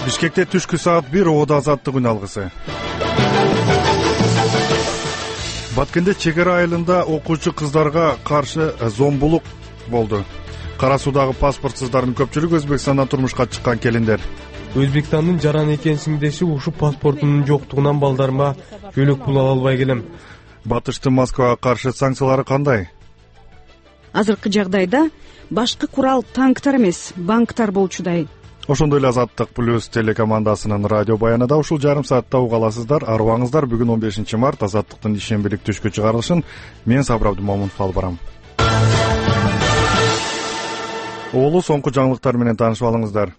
Бишкекте түшкү саат 1 Оодо азаттык күн алгысы. Баткенде чек ара айылында окуучу кыздарга каршы зомбулук болду. Кара Суудагы паспортсуздардын көпчүлүгү Өзбекстандан турмушка чыккан келиндер. Өзбекстандын жаран экенсиң деши ушу паспортунун жоктугунан балдарыма жөлөк пул ала албай келем. Батыштын Москвага каршы санкциялары кандай? Азыркы жагдайда башкы курал танктар эмес, банктар болчудай. Ошондой эле Азаттык плюс телекомандасынын радио баянында ушул жарым саатта уга аласыздар. Арыбаңыздар, бүгүн 15 март Азаттыктын ишембилик түшкү чыгарылышын мен Сабыр Абдымомунов алып барам. Оолу соңку жаңылыктар менен таанышып алыңыздар.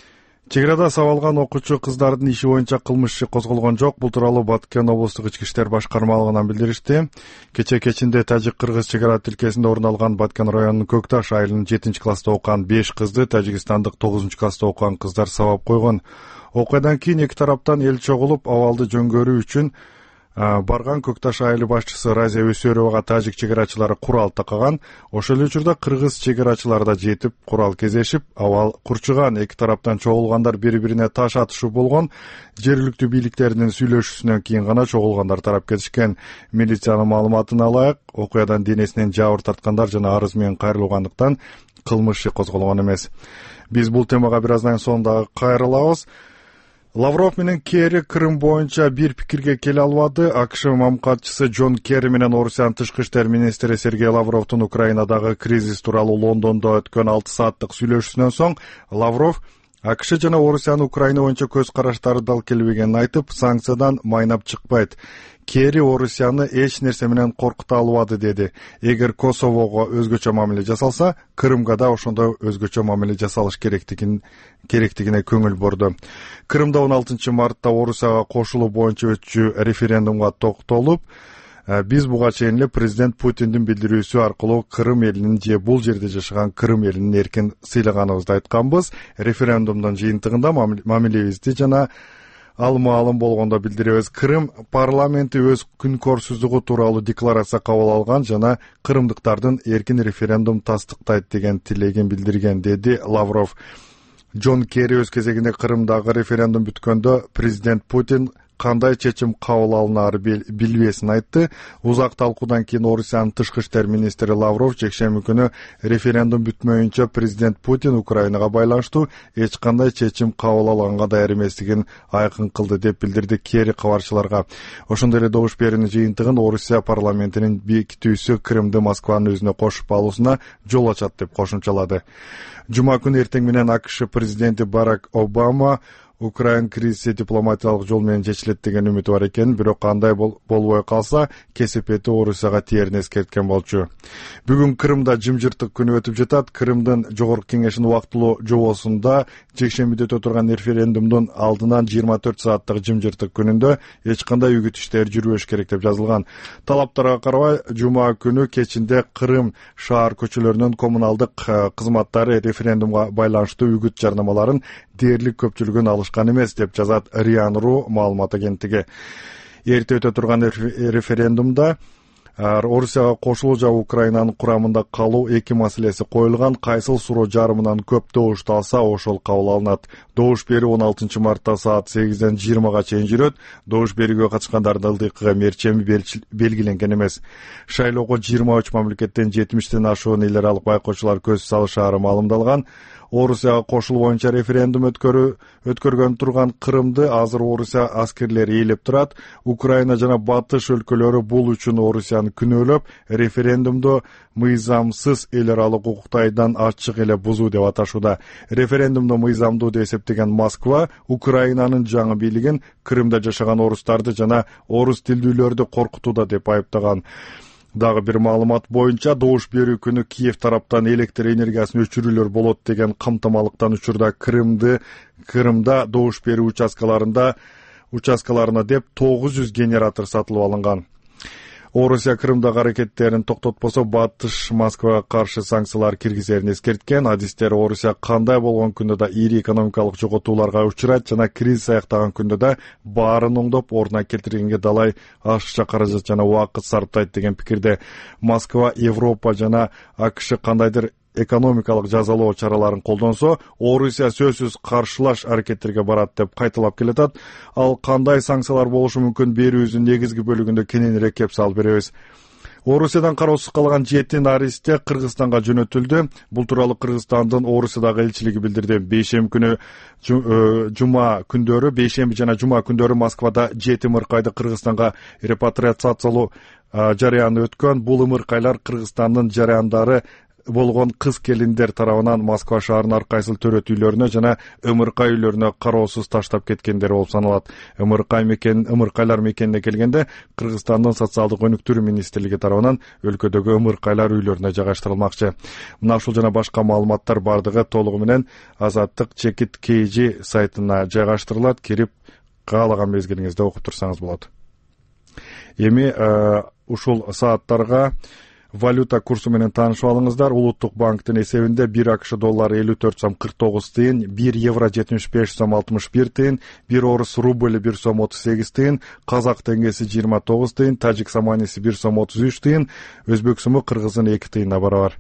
Чек арада сабалган окуучу кыздардын иши боюнча кылмыш иши козголгон жок. Бул тууралуу Баткен облустук ички иштер башкармалыгынан билдиришти. Кечинде тажик-кыргыз чек ара тилкесинде орун алган Баткен районунун Көкташ айылынын 7-класста окуган 5 кызды тажикстандык 9-класста окуган кыздар сабап койгон. Окуядан кийин эки тараптан эл чогулуп абалды жөнгөрүү үчүн барган Көкташ айылы башчысы Разия Өсөровага тажик чек арачылары курал такаган. Ошол эле учурда кыргыз чек арачылары да жетип, курал кезешип, абал курчуган. Эки тараптан чогулгандар бири-бирине таш атышуу болгон. Жергиликтүү бийликтердин сүйлөшүүсүнөн кийин гана чогулгандар тарап кетишкен. Милициянын маалыматына ылайык, окуядан денесинен жабыр тарткандар жана арыз менен кайрылгандыктан кылмыш иши козголгон эмес. Биз бул темага бир аздан соң дагы кайрылабыз. Лавров менен Керри Крым боюнча бир пикирге келе албады. АКШ мамкатчысы Джон Керри менен Орусиянын тышкы иштер министри Сергей Лавровдун Украинадагы кризис тууралуу Лондондо өткөн 6 сааттык сүйлөшүүсүнөн соң Лавров АКШ жана Орусиянын Украина боюнча көз караштары дал келбегенин айтып, санкциядан майнап чыкпайт. Керри Орусияны эч нерсе менен коркута албады деди. Эгер Косового өзгөчө мамиле жасалса, Крымга да ошондой өзгөчө мамиле жасалыш керектигине көңүл бурду. Крымда 16 мартта Орусияга кошулуу боюнча өтчү референдумга токтолуп, биз буга чейин эле президент Путиндин билдирүүсү аркылуу Крым элинин же бул жерде жашаган Крым элинин эркин сыйлаганыбызды айтканбыз. Референдумдун жыйынтыгында мамилебизди жана алым болгондо билдиребиз. Крым парламенти өз күнкөрсүздүгү тууралуу декларация кабыл алган жана крымдыктардын эркин референдум тастыктайт деген тилегин билдирген, деди Лавров. Джон Керри өз кезегинде Крымдагы референдум бүткөндө президент Путин кандай чечим кабыл алынаары билбесин айтты. Узак талкуудан кийин Орусиянын тышкы иштер министри Лавров жекшемби күнү референдум бүтмөйүнчө президент Путин Украинага байланыштуу эч кандай чечим кабыл алганга даяр эместигин айкын кылды деп билдирди Керри кабарчыларга. Ошондой эле добуш берүүнүн жыйынтыгын Орусия парламентинин бекитүүсү Крымды Москванын өзүнө кошуп алуусуна жол ачат деп кошумчалады. Жума күнү эртең менен АКШ президенти Барак Обама Украин кризиси дипломатиялык жол менен чечилет деген үмүтү бар экен, бирок кандай болбой калса, кесепети Орусияга тиерин эскерткен болчу. Бүгүн Крымда жымжыртык күнү өтүп жатат. Крымдын жогорку кеңешинин убактылуу жобосунда жекшембиде өтө турган референдумдун алдынан 24 сааттык жымжыртык күнүндө эч кандай үгүт иштери жүрбөш керек деп жазылган. Талаптарга карабай, жума күнү кечинде Крым шаар көчөлөрүнүн коммуналдык кызматтары референдумга байланыштуу үгүт жарнамаларын дээрлик көпчүлүгүн алышкан эмес деп жазат РИА-ру маалымат агенттиги. Эрте өтө турган референдумда Орусияга кошулуу же Украинанын курамында калуу эки маселеси коюлган. Кайсыл суроо жарымынан көп добушту алса, ошол кабыл алынат. Добуш берүү 16 мартта саат 8-ден 20-га чейин жүрөт. Добуш берүүгө катышкандардын ылдыйкыга мерчеми белгиленген эмес. Шайлоого 23 мамлекеттен 70ден ашуун эл аралык байкоочулар көз салышаары маалымдалган. Орусияга кошулуу боюнча референдум өткөргөн турган Крымды азыр Орусия аскерлери ээлеп турат. Украина жана Батыш өлкөлөрү бул үчүн Орусияны күнөөлөп, референдумду мыйзамсыз эл аралык укуктайдан ачык эле бузуу деп аташууда. Референдумду мыйзамдуу деп эсептеген Москва Украинанын жаңы бийлигин Крымда жашаган орустарды жана орус тилдүүлөрдү коркутууда деп айыптаган. Дагы бир маалымат боюнча, добуш берүү күнү Киев тараптан электр энергиясын өчүрүүлөр болот деген камтамалыктан учурда Крымда добуш берүү участкаларына деп 900 генератор сатылып алынган. Орусия Крымдагы аракеттерин токтотпосо, Батыш Москвага каршы санкциялар киргизерин эскерткен. Адистер Орусия кандай болгон күндө да ири экономикалык жоготууларга учурайт жана кризис аяктаган күндө да баарын оңдоп, ордуна келтиргенге далай ашыкча каражат жана убакыт сарптайт деген пикирде. Москва, Европа жана АКШ кандайдыр экономикалык жазалоо чараларын колдонсо, Орусия сөзсүз каршылаш аракеттерге барат деп кайталап келатат. Ал кандай санкциялар болушу мүмкүн, берүүбүздүн негизги бөлүгүндө кененирээк кеп салып беребиз. Орусиядан кароосуз калган 7 наристе Кыргызстанга жөнөтүлдү. Бул тууралуу Кыргызстандын Орусиядагы элчилиги билдирди. Бейшемби жана жума күндөрү Москвада 7 ымыркайды Кыргызстанга репатриациялоо жарыяны өткөн. Бул ымыркайлар Кыргызстандын жарандары болгон кыз келиндер тарабынан Москва шаарынын ар кайсыл төрөт үйлөрүнө жана ымыркай үйлөрүнө кароосуз таштап кеткендер болуп саналат. Ымыркайлар мекенине келгенде Кыргызстандын социалдык өнүктүрүү министрлиги тарабынан өлкөдөгү ымыркайлар үйлөрүнө жайгаштырылмакчы. Мына ушул жана башка маалыматтар бардыгы толугу менен Азаттык Чекит KG сайтына жайгаштырылат. Кирип каалаган мезгилиңизде окуп турсаңыз болот. Эми ушул сааттарга валюта курсу менен таанышып алыңыздар. Улуттук банктын эсебинде 1 АКШ доллары 54 сом 49 тыйын, 1 евро 75 сом 61 тыйын, 1 орус рубль 1 сом 38 тыйын, казак теңгеси 29 тыйын, тажик саманиси 1 сом 33 тыйын, өзбек суму кыргыздын 2 тыйына барабар.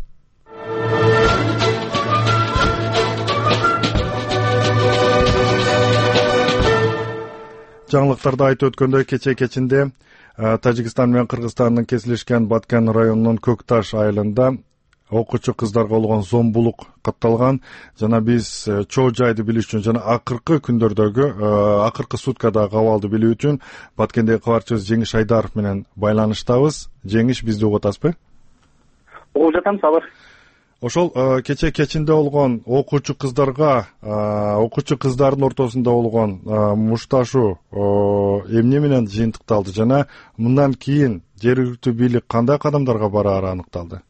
Жаңылыктарда айтып өткөндөй, кечинде Тажикстан менен Кыргызстандын кесилишкен Баткен районунун Көкташ айылында окуучу кыздарга болгон зомбулук катталган. Жана биз чоо жайды билиш үчүн жана акыркы күндөрдөгү акыркы суткадагы абалды билүү үчүн Баткендеги кабарчыбыз Жеңиш Айдаров менен байланыштабыз. Жеңиш, бизди угуп атасызбы? Угуп жатам, сабыр. Ошол кечинде болгон окуучу кыздардын ортосунда болгон мушташуу эмне менен жыйынтыкталды жана мындан кийин жергиликтүү бийлик кандай кадамдарга бараары аныкталды?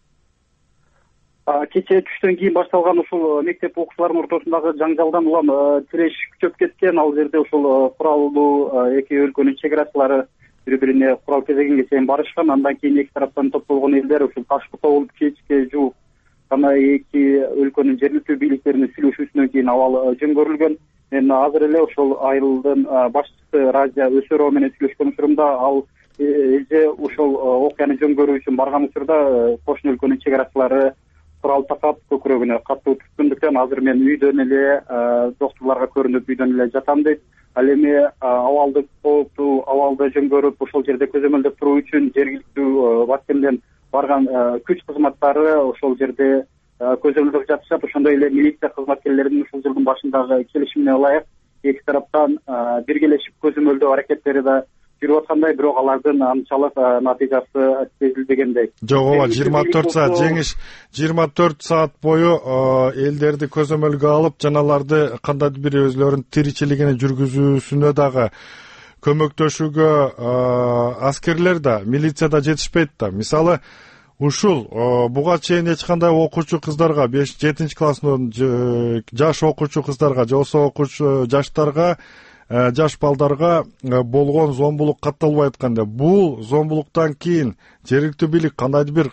Кече түштөн кийин башталган ушул мектеп окуучуларынын ортосундагы жаңжалдан улам тиреш күчөп кеткен. Ал жерде ушул куралдуу эки өлкөнүн чек арачылары бири-бирине курал кезегенге чейин барышкан. Андан кийин эки тараптан топтолгон элдер ушул Ташкутта болуп кечке жууп жана эки өлкөнүн жергиликтүү бийликтеринин сүйлөшүүсүнөн кийин абал жөнгөрүлгөн. Мен азыр эле ошол айылдын башчысы Разия Өсөрова менен сүйлөшкөн учурумда ал эже ошол окуяны жөнгөрүү үчүн барган учурда кошуна өлкөнүн чек арачылары курал такап көкүрөгүнө катуу түшкөндүктөн азыр мен үйдөн эле доктурларга көрүнүп үйдөн эле жатам дейт. Ал эми абалды кооптуу абалды жөнгөрүп ошол жерде көзөмөлдөп туруу үчүн жергиликтүү Баткенден барган күч кызматтары ошол жерде көзөмөлдөп жатышат. Ошондой эле милиция кызматкерлеринин ушул жылдын башындагы келишимине ылайык эки тараптан биргелешип көзөмөлдөө аракеттери да жүрүп аткандай, бирок алардын анчалык натыйжасы сезилбегендей. Жок, ооба, 24 саат Жеңиш, 24 саат бою элдерди көзөмөлгө алып, жаналарды кандайдыр бир өзлөрүнүн тиричилигин жүргүзүүсүнө дагы көмөктөшүүгө аскерлер да, милиция да жетишпейт да. Мисалы, ушул буга чейин эч кандай окуучу кыздарга, 5-7 класстын жаш окуучу кыздарга, же болбосо окуучу жаштарга, жаш балдарга болгон зомбулук катталбай атканда, бул зомбулуктан кийин жергиликтүү бийлик кандайдыр бир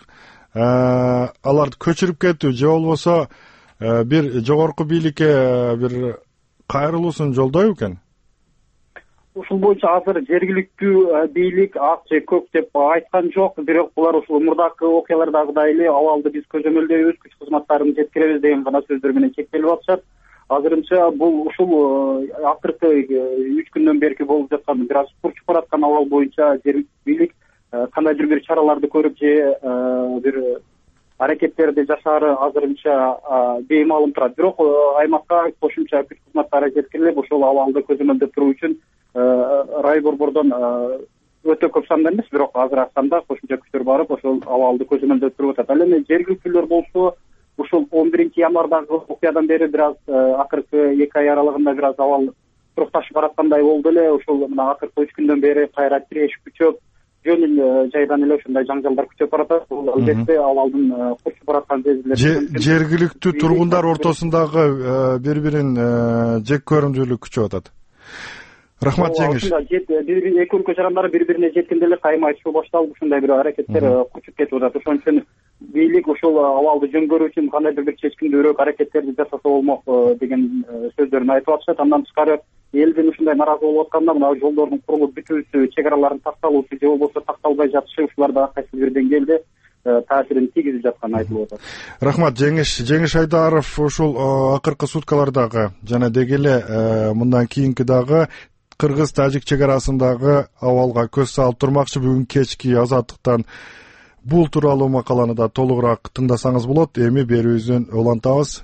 аларды көчүрүп кетүү же болбосо бир жогорку бийликке бир кайрылуусун жолдойбу экен? Ушул боюнча азыр жергиликтүү бийлик аз же көп деп айткан жок, бирок булар ушул мурдакы окуялардагыдай эле абалды биз көзөмөлдөйбүз, күч кызматтарын жеткиребиз деген гана сөздөр менен чектелип атышат. Азырынча бул ушул акыркы 3 күндөн берки болуп жаткан бир аз курчуп бараткан абал боюнча жергиликтүү бийлик кандайдыр бир чараларды көрүп же бир аракеттерди жасаары азырынча беймаалым турат. Бирок аймакка кошумча күч кызматтары жеткирилип, ошол абалды көзөмөлдөп туруу үчүн райборбордон өтө көп санда эмес, бирок азыраак санда кошумча күчтөр барып, ошол абалды көзөмөлдөп туруп атат. Ал эми жергиликтүүлөр болсо ушул 11-январдагы окуядан бери бир аз акыркы 2 ай аралыгында бир аз абал турукташып бараткандай болду эле. Ушул мына акыркы 3 күндөн бери кайра тиреш күчөп, жөн жайдан эле ушундай жаңжалдар күчөп баратат. Бул албетте абалдын курчуп бараткан сезилет. Жергиликтүү тургундар ортосундагы бири-бирин жек көрүмдүүлүк күчөп атат. Рахмат, Жеңиш. Эки өлкө жарандары бири-бирине жеткенде эле кайма айтышуу башталып, ушундай бир аракеттер курчуп кетип атат. Ошон үчүн бийлик ошол абалды жөнгөрүү үчүн кандайдыр бир чечкиндүүрөөк аракеттерди жасаса болмок деген сөздөрүн айтып атышат. Андан тышкары элдин ушундай наразы болуп атканда мына жолдордун курулуп бүтүүсү, чек аралардын такталуусу же болбосо такталбай жатышы ушулар да кайсы бир деңгээлде таасирин тийгизип жатканы айтылып атат. Рахмат. Жеңиш Айдаров ушул акыркы суткалардагы жана деги эле мындан кийинки дагы кыргыз-тажик чек арасындагы абалга көз салып турмакчы. Бүгүн кечки Азаттыктан бул тууралуу макаланы да толугураак тыңдасаңыз болот. Эми берүүбүздүн улантабыз.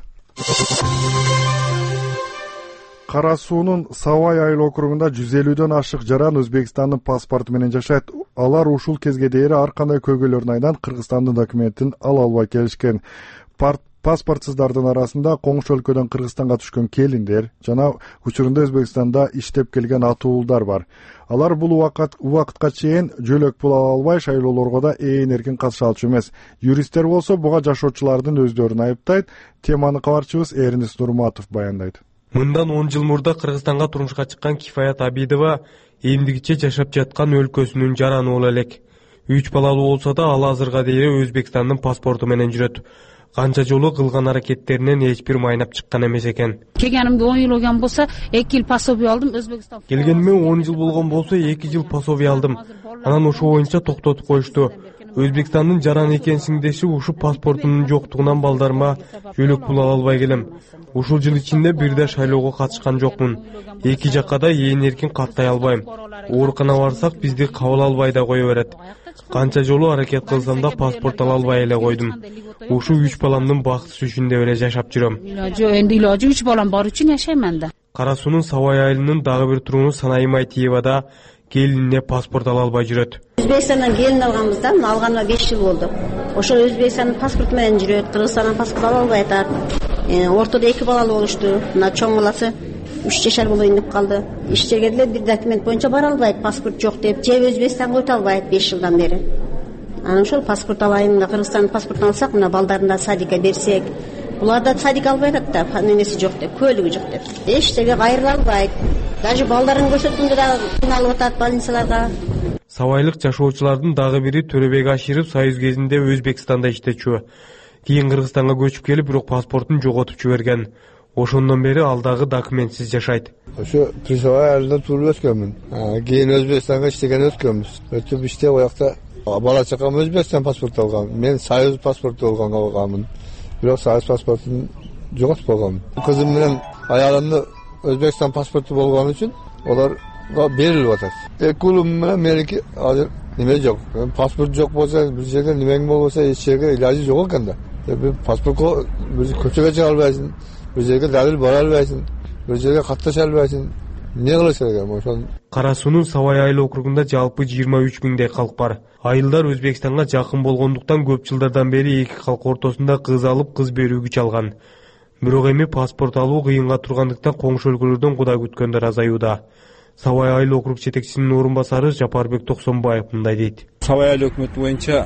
Кара суунун Савай айыл округунда 150дөн ашык жаран Өзбекстандын паспорту менен жашайт. Алар ушул кезге дейин ар кандай көйгөйлөрдүн айынан Кыргызстандын документин ала албай келишкен. Паспортсуздардын арасында коңшу өлкөдөн Кыргызстанга түшкөн келиндер жана учурунда Өзбекстанда иштеп келген ата-уулдар бар. Алар бул убакытка чейин жөлөк пул ала албай, шайлоолорго да эркин катыша алчу эмес. Юристтер болсо буга жашоочулардын өздөрүн айыптайт. Теманы кабарчыбыз Эрнис Нурматов баяндайт. Мындан 10 жыл мурда Кыргызстанга турмушка чыккан Кифаят Абидова эмдигиче жашап жаткан өлкөсүнүн жараны боло элек. 3 балалуу болсо да ал азырга дейин Өзбекстандын паспорту менен жүрөт. Канча жолу кылган аракеттеринен эч бир майнап чыккан эмес экен. Келгенимге 10 жыл болгон болсо 2 жыл пособие алдым. Өзбекстан. Келгениме 10 жыл болгон болсо 2 жыл пособие алдым. Анан ошо боюнча токтотуп коюшту. Өзбекстандын жаран экенсиң дешип, ушу паспортунун жоктугунан балдарыма жөлөк пул ала албай келем. Ушул жыл ичинде бир да шайлоого катышкан жокмун. Эки жакка да эркин каттай албайм. Ооруканага барсак бизди кабыл албай да кое берет. Канча жолу аракет кылсам да паспорт ала албай эле койдум. Ушу 3 баламдын бактысы үчүн деп эле жашап жүрөм. Энди илажы 3 балам бар үчүн жашайм да. Кара суунун Савай айылынын дагы бир тургуну Санайым Айтиева да келинине паспорт ала албай жүрөт. Өзбекстандан келин алганбызда, алганына 5 жыл болду. Ошол Өзбекстандын паспорту менен жүрөт, Кыргызстандын паспорту ала албай атат. Ортодо 2 балалуу болушту. Мына чоң баласы 3 жашар болоюн деп калды. Ишчерге деле бир документ боюнча бара албайт, паспорт жок деп, же Өзбекстанга өтө албайт 5 жылдан бери. Анан ошол паспорт алайын, Кыргызстандын паспортун алсак, мына балдарын да садикке берсек, булар да садик албай атат да, немеси жок деп, көлүгү жок деп. Эч жерге кайрыла албайт. Даже балдарын көрсөткөндө да кыйналып атат больницаларга. Савайлык жашоочулардын дагы бири Төрөбек Аширов Союз кезинде Өзбекстанда иштечү. Кийин Кыргызстанга көчүп келип, бирок паспортун жоготуп жиберген. Ошондон бери ал дагы документсиз жашайт. Ошо Савай айылында туруп өскөнмүн. Кийин Өзбекстанга иштеген өткөнбүз. Өтүп иштеп оякта бала чакам Өзбекстан паспорту алган. Мен Союз паспорту алганмын. Бирок Союз паспортун жоготуп алганмын. Кызым менен аялымдын Өзбекстан паспорту болгон үчүн оларга берилип атат. Эки уулум менен меники азыр неме жок. Паспорт жок болсо, бир жерде немең болбосо, эч жерге илажы жок экен да. Паспортко бир көчөгө чыга албайсың, бир жерге далил бара албайсың, бир жерге катташа албайсың. Не кылыш керек ошон? Кара суунун Савай айыл округунда жалпы 23 миңдей калк бар. Айылдар Өзбекстанга жакын болгондуктан көп жылдардан бери эки калк ортосунда кыз алып, кыз берүүгө чалган. Бирок эми паспорт алуу кыйынга тургандыктан коңшу өлкөлөрдөн кудай күткөндөр азаюуда. Савай айыл округ жетекчисинин орун басары Жапарбек Токсонбаев мындай дейт. Савай айыл өкмөтү боюнча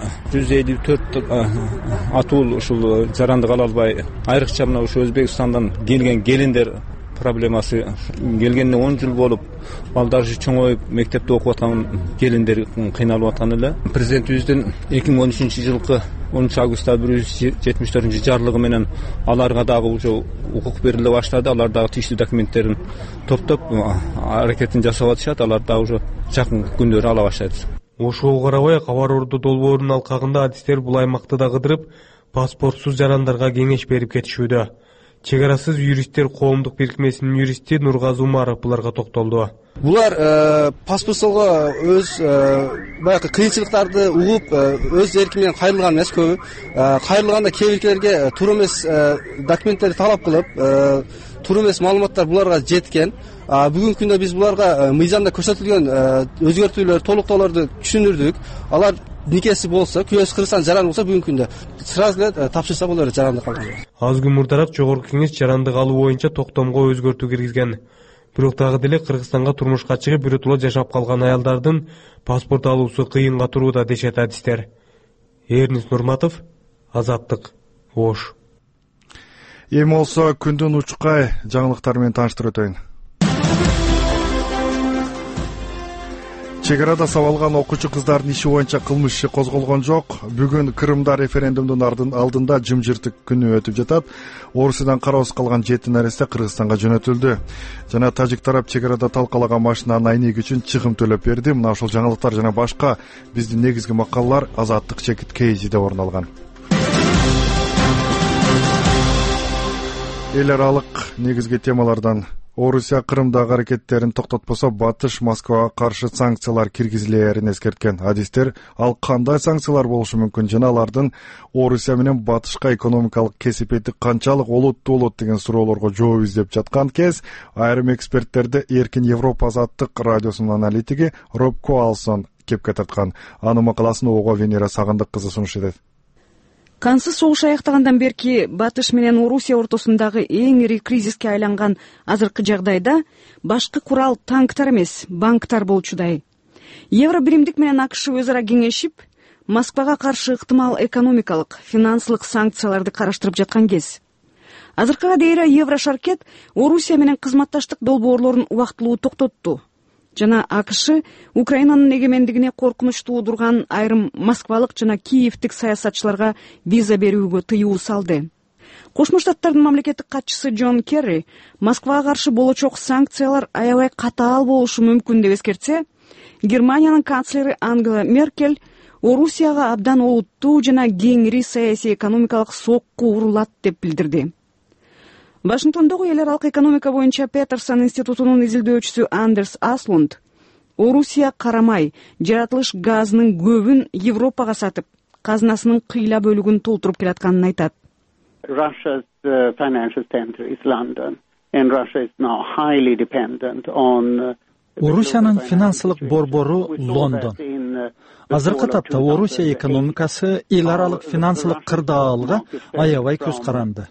154 атуул ушул жарандык ала албай, айрыкча мына ушу Өзбекстандан келген келиндер проблемасы келгенине 10 жыл болуп, балдары чоңоюп, мектепте окуп аткан келиндер кыйналып аткан эле. Президентибиздин 2013 жылкы 10 августта 174 жарлыгы менен аларга дагы уже укук бериле баштады. Алар дагы тийиштүү документтерин топтоп аракетин жасап атышат. Алар дагы уже жакын күндөрү ала баштайт. Ошого карабай Кабар Орду долбоорунун алкагында адистер бул аймакты да кыдырып, паспортсуз жарандарга кеңеш берип кетишүүдө. Чек арасыз юристтер коомдук бирикмесинин юристи Нургазы Умаров буларга токтолду. Булар паспортсолго өз баягы кыйынчылыктарды угуп, өз эрки менен кайрылган эмес көбү. Кайрылганда кээ биркилерге туура эмес документтерди талап кылып, туура эмес маалыматтар буларга жеткен. Бүгүнкү күндө биз буларга мыйзамда көрсөтүлгөн өзгөртүүлөр, толуктоолорду түшүндүрдүк. Алар никеси болсо, күйөөсү Кыргызстан жаран болсо бүгүнкү күндө сразу эле тапшырса болот жарандык алган. Аз күн мурдараак Жогорку Кеңеш жарандык алуу боюнча токтомго өзгөртүү киргизген. Бирок дагы деле Кыргызстанга турмушка чыгып биротоло жашап калган аялдардын паспорт алуусу кыйынга турууда дешет адистер. Эрнис Нурматов, Азаттык, Ош. Эми болсо күндүн учкай жаңылыктары менен тааныштырып өтөйүн. чек арада сабалган окуучу кыздардын иши боюнча кылмыш иши козголгон жок. Бүгүн Крымда референдумдун алдында жымжыртык күнү өтүп жатат. Орусиядан кароосуз калган 7 наристе Кыргызстанга жөнөтүлдү. Жана тажик тарап чек арада талкалаган машинанын айнеги үчүн чыгым төлөп берди. Мына ушул жаңылыктар жана башка биздин негизги макалалар Азаттык Чекит Кейжиде орун алган. Эл аралык негизги темалардан Орусия Крымдагы аракеттерин токтотпосо батыш Москвага каршы санкциялар киргизилерин эскерткен. Адистер ал кандай санкциялар болушу мүмкүн жана алардын Орусия менен батышка экономикалык кесепети канчалык олуттуу болот деген суроолорго жооп издеп жаткан кез айрым эксперттерди Эркин Европа Азаттык радиосунун аналитиги Роб Коалсон кепке тарткан. Анын макаласын ого Венера Сагындык кызы сунуш этет. Кансыз согуш аяктагандан берки батыш менен Орусия ортосундагы эң ири кризиске айланган азыркы жагдайда башкы курал танктар эмес, банктар болчудай. Евро биримдик менен АКШ өз ара кеңешип, Москвага каршы ыктымал экономикалык, финансылык санкцияларды караштырып жаткан кез. Азыркыга дейин Евро шаркет Орусия менен кызматташтык долбоорлорун убактылуу токтотту. Жана АКШ Украинанын эгемендигине коркунуч туудурган айрым москвалык жана киевтик саясатчыларга виза берүүгө тыюу салды. Кошмо Штаттардын мамлекеттик катчысы Джон Керри Москвага каршы болочок санкциялар аябай катаал болушу мүмкүн деп эскертсе, Германиянын канцлери Ангела Меркель Орусияга абдан олуттуу жана кеңири саясий экономикалык сокку урулат деп билдирди. Вашингтондогу эл аралык экономика боюнча Петерсон институтунун изилдөөчүсү Андерс Аслунд Орусия карамай жаратылыш газынын көбүн Европага сатып, казынасынын кыйла бөлүгүн толтуруп келатканын айтат. Russia's financial center is London, and Russia is now highly dependent on Орусиянын финансылык борбору Лондон. Азыркы тапта Орусия экономикасы эл аралык финансылык кырдаалга аябай көз каранды.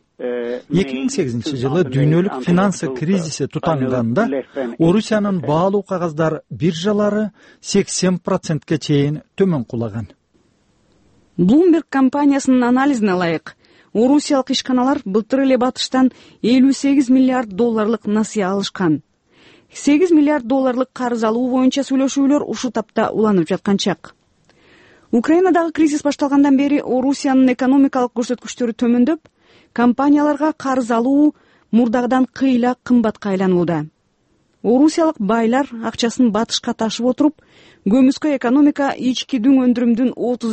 2008-жылы дүйнөлүк финансы кризиси тутанганда Орусиянын баалуу кагаздар биржалары 80%ке чейин төмөн кулаган. Bloomberg компаниясынын анализине ылайык, орусиялык ишканалар былтыр эле батыштан 58 миллиард долларлык насыя алышкан. 8 миллиард долларлык карыз алуу боюнча сүйлөшүүлөр ушул тапта уланып жаткан чак. Украинадагы кризис башталгандан бери Орусиянын экономикалык көрсөткүчтөрү төмөндөп, компанияларга карыз алуу мурдагыдан кыйла кымбатка айланууда. Орусиялык байлар акчасын батышка ташып отуруп, көмүскө экономика ички дүң өндүрүмдүн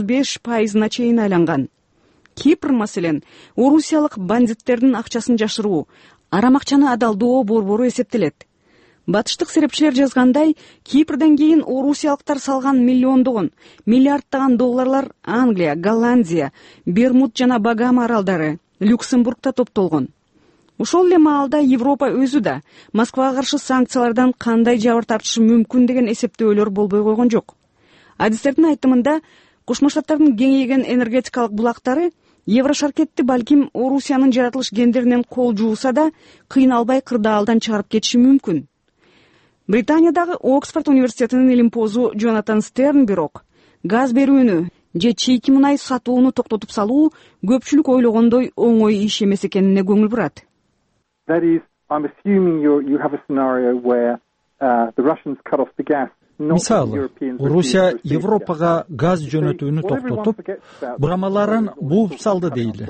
35%-на чейин айланган. Кипр маселен орусиялык бандиттердин акчасын жашыруу, арам акчаны адалдоо борбору эсептелет. Батыштык серепчилер жазгандай, Кипрден кийин орусиялыктар салган миллиондогон, миллиарддаган долларлар Англия, Голландия, Бермуд жана Багама аралдары, Люксембургда топтолгон. Ошол эле маалда Европа өзү да Москвага каршы санкциялардан кандай жабыр тартышы мүмкүн деген эсептөөлөр болбой койгон жок. Адистердин айтымында, Кошмо Штаттардын кеңейген энергетикалык булактары Евро шаркетти балким Орусиянын жаратылыш гендеринен кол жууса да, кыйналбай кырдаалдан чыгарып кетиши мүмкүн. Британиядагы Оксфорд университетинин илимпозу Джонатан Стернберг газ берүүнү же чийки мунай сатууну токтотуп салуу көпчүлүк ойлогондой оңой иш эмес экенине көңүл бурат. That is, I'm assuming you have a scenario where the Russians cut off the gas. Мисалы, Орусия Европага газ жөнөтүүнү токтотуп, бурамаларын бууп салды дейли.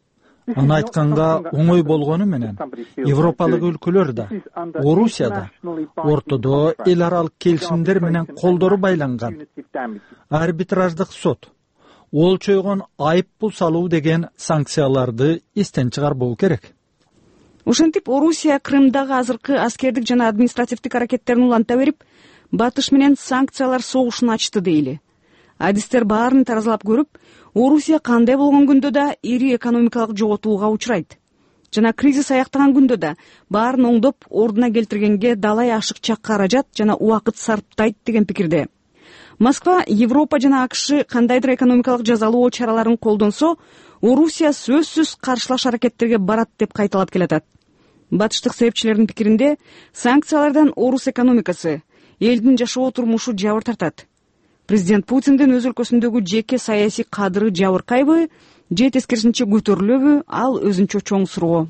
Аны айтканга оңой болгону менен Европалык өлкөлөр да, Орусияда ортодо эл аралык келишимдер менен колдору байланган. Арбитраждык сот ол чойгон айып пул салуу деген санкцияларды эстен чыгарбоо керек. Ошентип Орусия Крымдагы азыркы аскердик жана административдик аракеттерин уланта берип, батыш менен санкциялар согушун ачты дейли. Адистер баарын таразалап көрүп, Орусия кандай болгон күндө да ири экономикалык жоготууга учурайт. Жана кризис аяктаган күндө да баарын оңдоп ордуна келтиргенге далай ашыкча каражат жана убакыт сарптайт деген пикирде. Москва, Европа жана АКШ кандайдыр экономикалык жазалоо чараларын колдонсо, Орусия сөзсүз каршылаш аракеттерге барат деп кайталап келатат. Батыштык серепчилердин пикиринде, санкциялардан орус экономикасы, элдин жашоо турмушу жабыр тартат. Президент Путиндин өз өлкөсүндөгү жеке саясий кадыры жабыркайбы, же тескерисинче көтөрүлөбү, ал өзүнчө чоң суроо.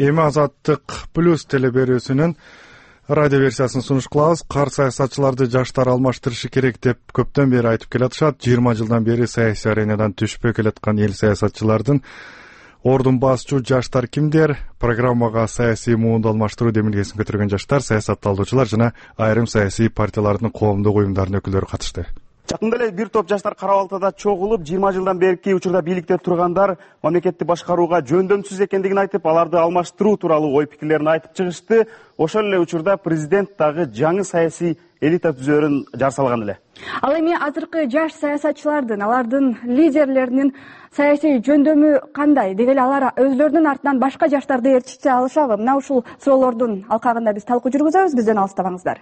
Эми Азаттык плюс телеберүүсүнүн радио версиясын сунуш кылабыз. Кар саясатчыларды жаштар алмаштырышы керек деп көптөн бери айтып келатышат. 20 жылдан бери саясий аренадан түшпөй келаткан эл саясатчылардын ордун басчу жаштар кимдер? Программага саясий муунду алмаштыруу демилгесин көтөргөн жаштар, саясатталуучулар жана айрым саясий партиялардын коомдук уюмдарынын өкүлдөрү катышты. Жакында эле бир топ жаштар Кара Балтада чогулуп, 20 жылдан берки учурда бийликте тургандар мамлекетти башкарууга жөндөмсүз экендигин айтып, аларды алмаштыруу тууралуу ой пикирлерин айтып чыгышты. Ошол эле учурда президент дагы жаңы саясий элита түзөөрүн жар салган эле. Ал эми азыркы жаш саясатчылардын, алардын лидерлеринин саясий жөндөмү кандай? Дегеле алар өзлөрүнүн артынан башка жаштарды ээрчите алышабы? Мына ушул суроолордун алкагында биз талкуу жүргүзөбүз. Бизден алыстабаңыздар.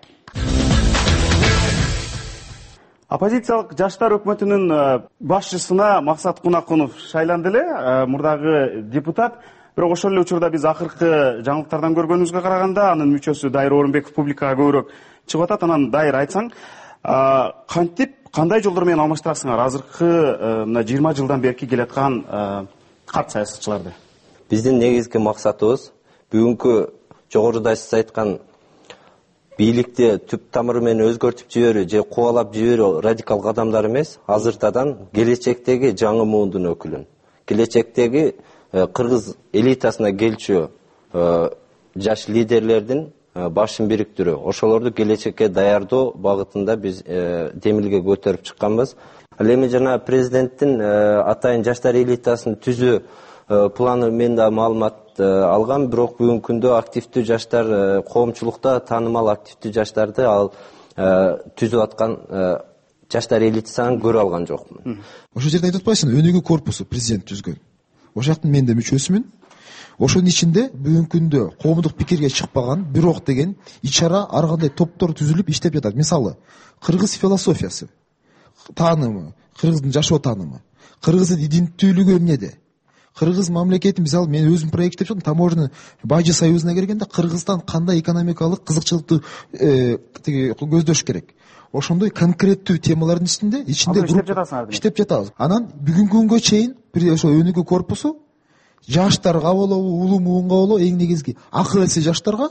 Оппозициялык жаштар өкмөтүнүн башчысына Максат Кунакунов шайланды эле, мурдагы депутат. Бирок ошол эле учурда биз акыркы жаңылыктардан көргөнүбүзгө караганда анын мүчөсү Дайыр Орунбеков публикага көбүрөөк чыгып атат. Анан Дайыр айтсаң, кантип, кандай жолдор менен алмаштырасыңар азыркы мына 20 жылдан берки келаткан карт саясатчыларды? Биздин негизги максатыбыз бүгүнкү жогоруда сиз айткан бийликти түп тамыры менен өзгөртүп жиберүү же кубалап жиберүү радикал кадамдар эмес, азыртадан келечектеги жаңы муундун өкүлүн, келечектеги кыргыз элитасына келчү жаш лидерлердин башын бириктирүү, ошолорду келечекке даярдоо багытында биз демилге көтөрүп чыкканбыз. Ал эми жана президенттин атайын жаштар элитасын түзүү планы мен да маалымат алган, бирок бүгүнкү күндө активдүү жаштар, коомчулукта таанымал активдүү жаштарды ал түзүп аткан жаштар элитасын көрө алган жокмун. Ошол жерде айтып атпайсыңбы, өнүгүү корпусу президент түзгөн. Ошол жактын мен да мүчөсүмүн. Ошонун ичинде бүгүнкү күндө коомдук пикирге чыкпаган бирок деген ичара ар кандай топтор түзүлүп иштеп жатат. Мисалы, кыргыз философиясы, таанымы, кыргыздын жашоо таанымы, кыргыздын иденттүүлүгү эмнеде? Кыргыз мамлекети, мисалы, мен өзүм проект иштеп жатам, таможня бажы союзуна киргенде Кыргызстан кандай экономикалык кызыкчылыкты көздөш керек? Ошондой конкреттүү темалардын ичинде иштеп жатабыз. Анан бүгүнкү күнгө чейин ошо өнүгүү корпусу жаштарга болобу, улуу муунга болобу, эң негизги акыл эси жаштарга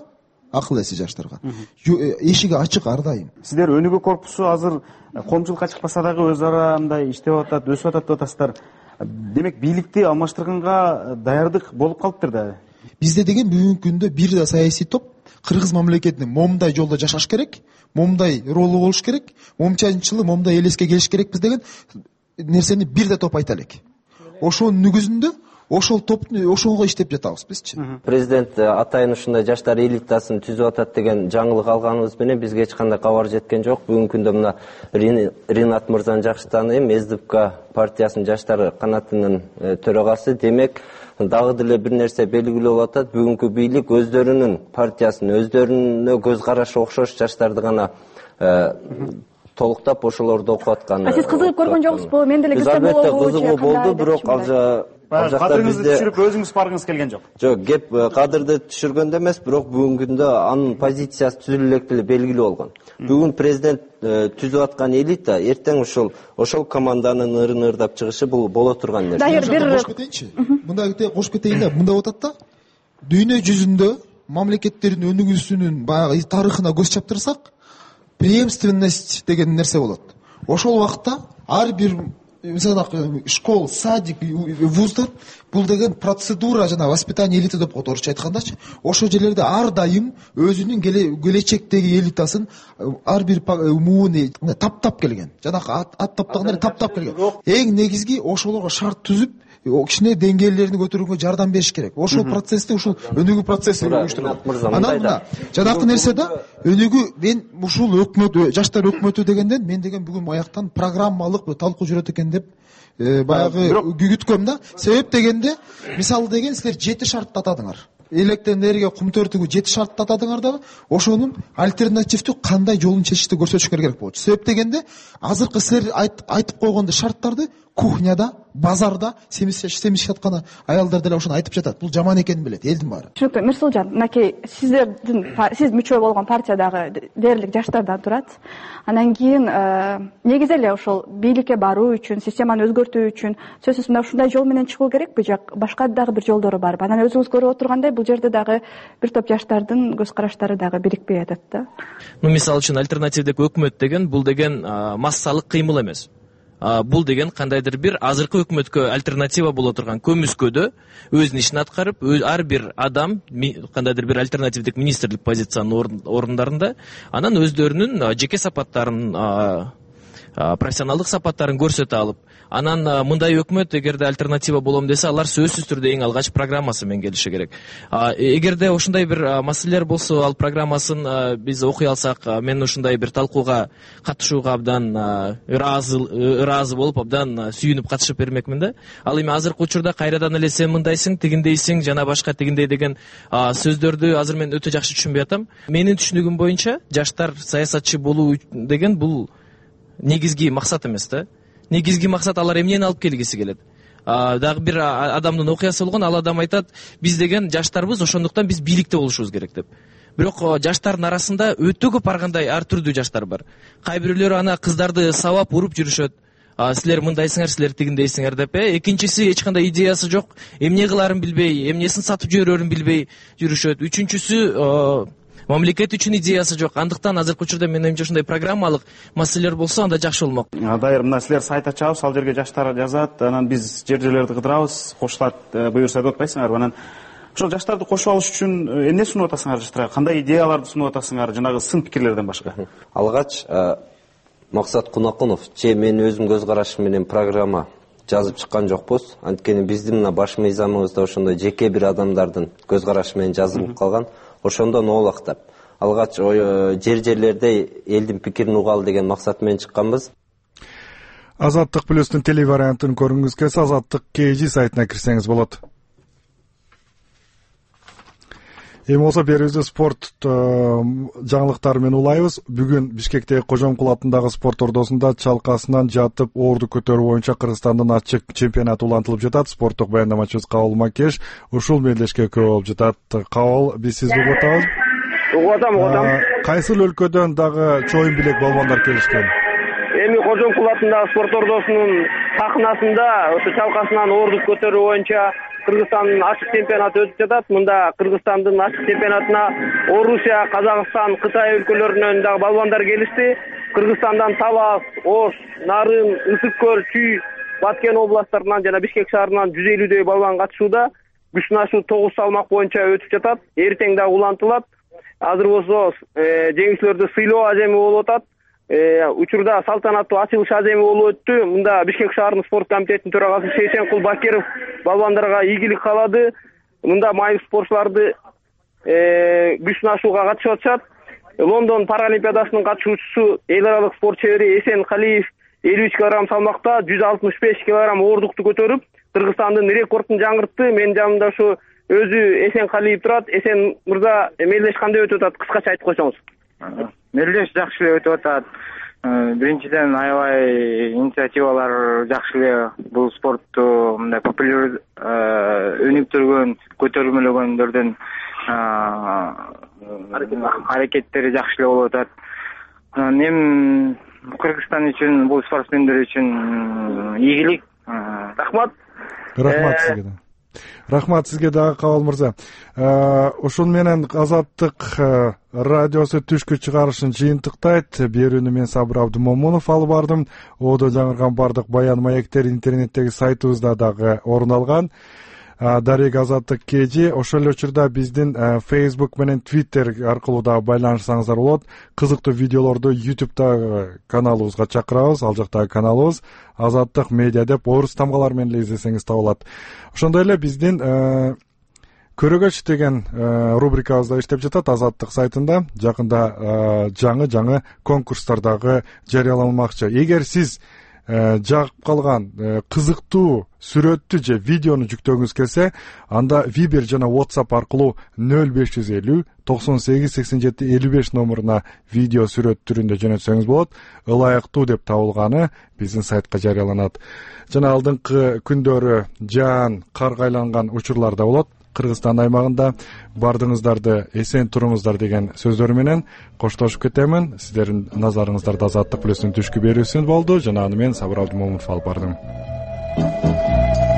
эшиги ачык ар дайым. Сиздер өнүгүү корпусу азыр коомчулукка чыкпаса дагы өз ара мындай иштеп атат, өсүп атат деп атасыздар. Демек бийликти алмаштырганга даярдык болуп калыптыр да. Бизде деген бүгүнкү күндө бир да саясий топ кыргыз мамлекетине момундай жолдо жашаш керек, момундай ролу болуш керек, момчанчылы момундай элеске келиш керекпиз деген нерсени бир да топ айта элек. Ошонун негизинде ошол топтун ошого иштеп жатабыз бизчи. Президент атайын ушундай жаштар элитасын түзүп атат деген жаңылык алганыбыз менен бизге эч кандай кабар жеткен жок. Бүгүнкү күндө мына Ринат мырзаны жакшы тааныйм, СДПК партиясынын жаштар канатынын төрагасы. Демек, дагы деле бир нерсе белгилүү болуп атат. Бүгүнкү бийлик өздөрүнүн партиясын, өздөрүнө көз карашы окшош жаштарды гана толуктап ошолорду окуп аткан. Сиз кызыгып көргөн жоксузбу? Мен деле кызык болду, бирок кадырыңызды түшүрүп өзүңүз баргыңыз келген жок. Жок, кеп кадырды түшүргөндө эмес, бирок бүгүнкү күндө анын позициясы түзүлүп эле белгилүү болгон. Бүгүн президент түзүп аткан элита эртең ошол команданын ырдап чыгышы бул боло турган нерсе. Мындай кошуп кетейин да, мындай болот да. Дүйнө жүзүндө мамлекеттердин өнүгүүсүнүн баягы тарыхына көз чаптырсак, преемственность деген нерсе болот. Ошол убакта ар бир школ, садик, вуздар бул деген процедура жана воспитание элиты деп коет орусча айткандачы. Ошол жерлерде ар дайым өзүнүн келечектеги элитасын ар бир муун таптап келген. Жанагы ат таптаган таптап келген. Эң негизги ошолорго шарт түзүп, кичине деңгээлдерин көтөрүүгө жардам бериш керек. Ошол процессте ушул өнүгүү процесси уюштурулат. Анан жанагы нерседе өнүгүү, мен ушул өкмөт, жаштар өкмөтү дегенден мен деген бүгүн аяктан программалык талкуу жүрөт экен деп баягы күткөм да. Себеп дегенде, мисалы деген силер 7 шартты атадыңар. Электр энергия кум төртүгү 7 шартты атадыңар да, ошонун альтернативдүү кандай жолун чечишти көрсөтүшүңөр керек болчу. Себеп дегенде, азыркы силер айтып койгондой шарттарды кухняда базарда семизип жаткан аялдар деле ошону айтып жатат. Бул жаман экенин билет элдин баары. Түшүнүктүү. Мирсулжан, мынакей сиз мүчө болгон партиядагы дээрлик жаштардан турат. Анан кийин негизи эле ошол бийликке баруу үчүн, системаны өзгөртүү үчүн сөзсүз мына ушундай жол менен чыгуу керекпи, же башка дагы бир жолдору барбы? Анан өзүңүз көрүп отургандай бул жерде дагы бир топ жаштардын көз караштары дагы бирикпей атат да. Мисалы үчүн альтернативдик өкмөт деген бул деген массалык кыймыл эмес. Бул деген кандайдыр бир азыркы өкмөткө альтернатива боло турган көмүскөдө өзүнүн ишин аткарып, ар бир адам кандайдыр бир альтернативдик министрлик позициянын орундарында анан өздөрүнүн жеке сапаттарын, профессионалдык сапаттарын көрсөтө алып, анан мындай өкмөт эгерде альтернатива болом десе, алар сөзсүз түрдө эң алгач программасы менен келиши керек. Эгерде ошондой бир маселелер болсо, ал программасын биз окуй алсак, мен ушундай бир талкууга катышууга абдан ыраазы болуп, абдан сүйүнүп катышып бермекмин да. Ал эми азыркы учурда кайрадан эле сен мындайсың, тигиндейсиң, жана башка тигиндей деген сөздөрдү азыр мен өтө жакшы түшүнбөй атам. Менин түшүнүгүм боюнча, жаштар саясатчы болуу деген бул негизги максат эмес да. Негизги максат алар эмнени алып келгиси келет. Дагы бир адамдын окуясы болгон, ал адам айтат, биз деген жаштарбыз, ошондуктан биз бийликте болушубуз керек деп. Бирок жаштардын арасында өтө көп ар кандай ар түрдүү жаштар бар. Кай бирөөлөрү ана кыздарды сабап уруп жүрүшөт. Силер мындайсыңар, силер тигиндейсиңер деп. Экинчиси эч кандай идеясы жок, эмне кыларын билбей, эмнесин сатып жиберөрүн билбей жүрүшөт. Үчүнчүсү мамлекет үчүн идеясы жок. Андыктан азыркы учурда менин оюмча ушундай программалык маселелер болсо, анда жакшы болмок. Дайыр, мына силер сайт ачабыз, ал жерге жаштар жазат, анан биз жерлерди кыдырабыз, кошулат, буюрса деп атпайсыңарбы? Анан ошол жаштарды кошуп алыш үчүн эмне сунуп атасыңар жаштарга? Кандай идеяларды сунуп атасыңар, жанагы сын пикирлерден башка? Алгач Максат Кунакунов же мен өзүм көз карашым менен программа жазып чыккан жокпуз. Анткени биздин мына баш мыйзамыбызда ошондой жеке бир адамдардын көз карашы менен жазылып калган. Ошондон оолактап, алгач жерлерде элдин пикирин угалы деген максат менен чыкканбыз. Азаттык плюстун телевариантын көргүңүз келсе, Азаттык KG сайтына кирсеңиз болот. Эми болсо берүүбүздө спорт жаңылыктары менен улайбыз. Бүгүн Бишкектеги Кожомкул атындагы спорт ордосунда чалкасынан жатып оорду көтөрүү боюнча Кыргызстандын ачык чемпионаты улантылып жатат. Спорттук баяндамачыбыз Кабыл Макеш ушул мелдешке күбө болуп жатат. Кабыл, биз сизди угуп атабыз. Угуп атам. Кайсыл өлкөдөн дагы чоюн билек балбандар келишкен? Эми Кожомкул атындагы спорт ордосунун сахнасында ошо чалкасынан оорду көтөрүү боюнча Кыргызстандын ачык чемпионаты өтүп жатат. Мында Кыргызстандын ачык чемпионатына Орусия, Казакстан, Кытай өлкөлөрүнөн дагы балбандар келишти. Кыргызстандан Талас, Ош, Нарын, Ысык көл, Чүй, Баткен областтарынан жана Бишкек шаарынан 150дөй балбан катышууда. Күч сынашуу 9 салмак боюнча өтүп жатат. Эртең дагы улантылат. Азыр болсо жеңүүчүлөрдү сыйлоо ажеми болуп атат. Учурда салтанаттуу ачылыш ажеми болуп өттү. Мында Бишкек шаарынын спорт комитетинин төрагасы Шейшенкул Бакиров балбандарга ийгилик каалады. Мында майып спортчуларды күч сынашууга катышып атышат. Лондон паралимпиадасынын катышуучусу эл аралык спорт чебери Эсен Калиев 53 кг салмакта 165 кг оордукту көтөрүп, Кыргызстандын рекордун жаңыртты. Менин жанымда ушу өзү Эсен Калиев турат. Эсен мырза, мелдеш кандай өтүп атат? Кыскача айтып койсоңуз. Мелдеш жакшы эле өтүп атат. Биринчиден аябай инициативалар жакшы эле. Бул спортту мындай популяр өнүктүргөн, көтөрмөлөгөндөрдүн аракеттери жакшы эле болуп атат. Эми Кыргызстан үчүн, бул спортсмендер үчүн ийгилик. Рахмат. Рахмат сизге. Рахмат сизге дагы, Кабыл мырза. Ушун менен Азаттык радиосу түшкү чыгарышын жыйынтыктайт. Берүүнү мен Сабыр Абдымомунов алып бардым. Одо жаңырган бардык баян маектер интернеттеги сайтыбызда дагы орун алган. Дарек Азаттык KG, ошол эле учурда биздин Facebook менен Twitter аркылуу да байланышсаңыздар болот. Кызыктуу видеолорду YouTube'да каналыбызга чакырабыз. Ал жактагы каналыбыз Азаттык медиа деп орус тамгалары менен эле издесеңиз табылат. Ошондой эле биздин көрөгөч деген рубрикабыз да иштеп жатат Азаттык сайтында. Жакында жаңы конкурстар дагы жарыяланмакчы. Эгер сиз жагып калган кызыктуу сүрөттү же видеону жүктөгүңүз келсе, анда Viber жана WhatsApp аркылуу 0550 98 87 55 номуруна видео сүрөт түрүндө жөнөтсөңүз болот. Ылайыктуу деп табылганы биздин сайтка жарыяланат. Жана алдыңкы күндөрү жаан, карга айланган учурлар да болот. Кыргызстан аймагында бардыңыздарды эсен туруңуздар деген сөздөр менен коштошуп кетемин. Сиздердин назарыңыздарда Азаттык плюстун түшкү берүүсү болду жана аны мен Сабыр Абдымомунов алып бардым.